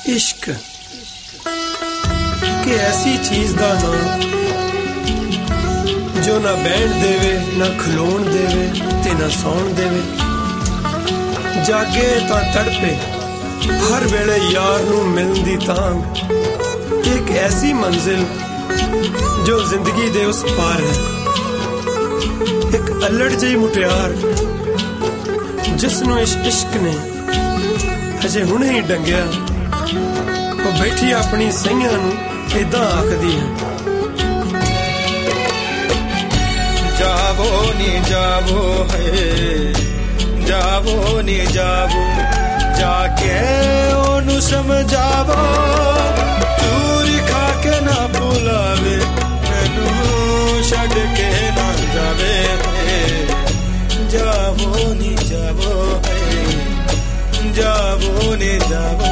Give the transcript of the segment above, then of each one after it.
इश्क कि ऐसी चीज दा नाम जो ना बैठ देवे ना खलोण देवे ते ना सौण देवे। जागे तां तड़पे हर वेले यार नू मिलन दी तांग। एक ऐसी मंजिल जो जिंदगी दे उस पार है। एक अल्लड़ जही मुटियार जिसनू इस इश्क ने अजे हुणे ही डंगिया, वो बैठी अपनी सैयां नू इदां आखदी है। जावो नी जावो है, जावो नी जावो, जाके ओनू समझावो, चूरी खा के ना भुलावे, मैनू छड़ के ना जावे। जावो नी जावो है, जावो नी जावो।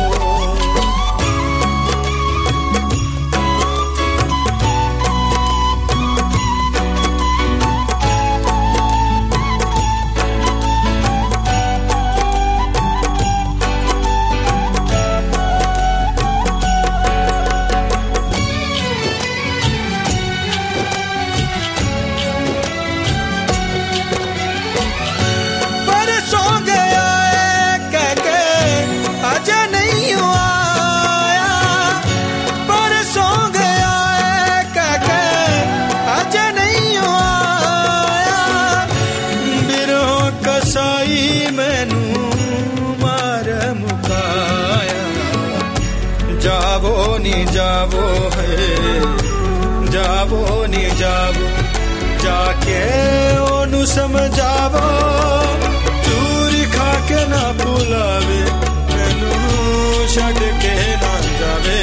जावो नी जावो है, जावो नी जावो, जाके ओनू समझावो, चूरी खा के ना भुलावे, मैनू छड़ के ना जावे।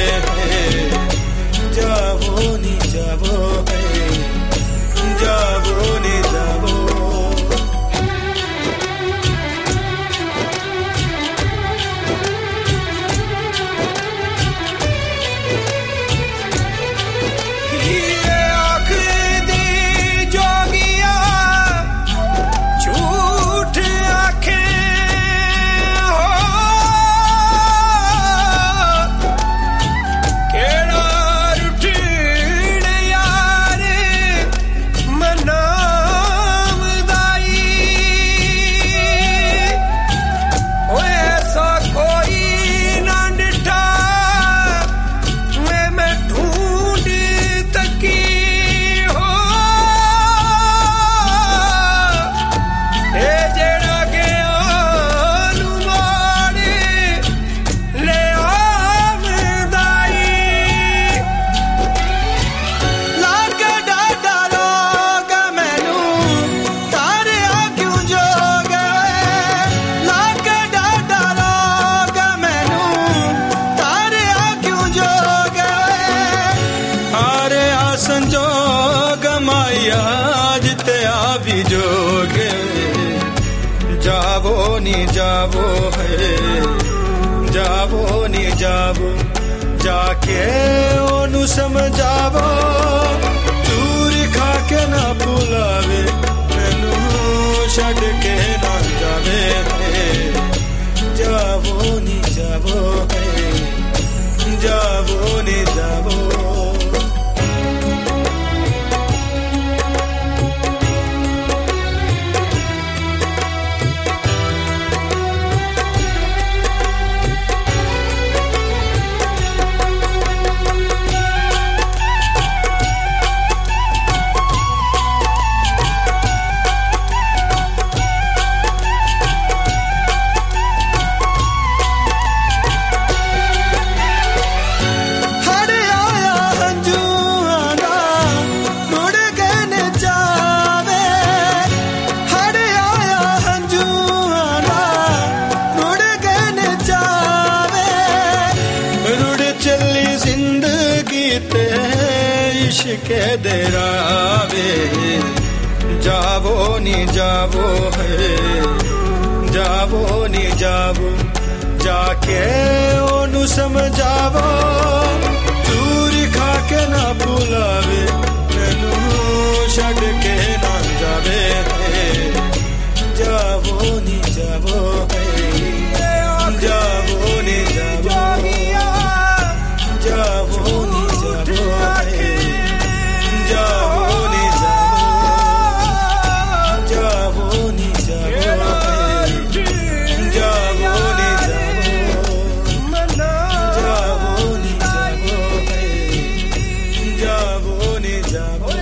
जावो नी जावो है, जावो नी जावो। संजोग माया जिते आवी जोगे। जावो नी जावो है, जावो नी जावो, जाके ओनू समझावो, चूरी खा के ना भुलावे, मैनू छड़ के ना जावे। जावो नी जावो है, जावो नी जावो। इश्क़ दे रावे। जावो नी जावो है, जावो नी जावो, जाके ओनू समझावो, चूरी खा के ना भुलावे, मैनू छड़ के ना जावे। जावो नी जावो है, जावो नी जावो। जावो